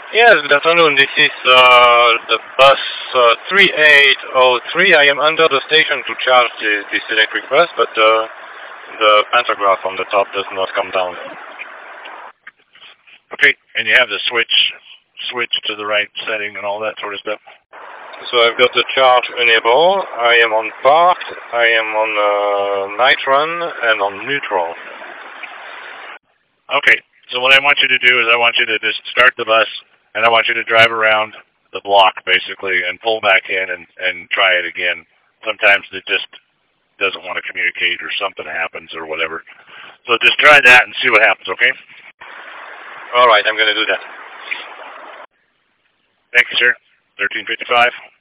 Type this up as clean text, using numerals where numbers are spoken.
Yes, good afternoon. This is the bus 3803. I am under the station to charge this electric bus, but the pantograph on the top does not come down. Okay, and you have the switch to the right setting and all that sort of stuff. So I've got the charge enable. I am on parked. I am on night run and on neutral. Okay, so what I want you to do is I want you to just start the bus, and I want you to drive around the block, basically, and pull back in and try it again. Sometimes it just doesn't want to communicate or something happens or whatever. So just try that and see what happens, okay? All right, I'm going to do that. Thank you, sir. 1355.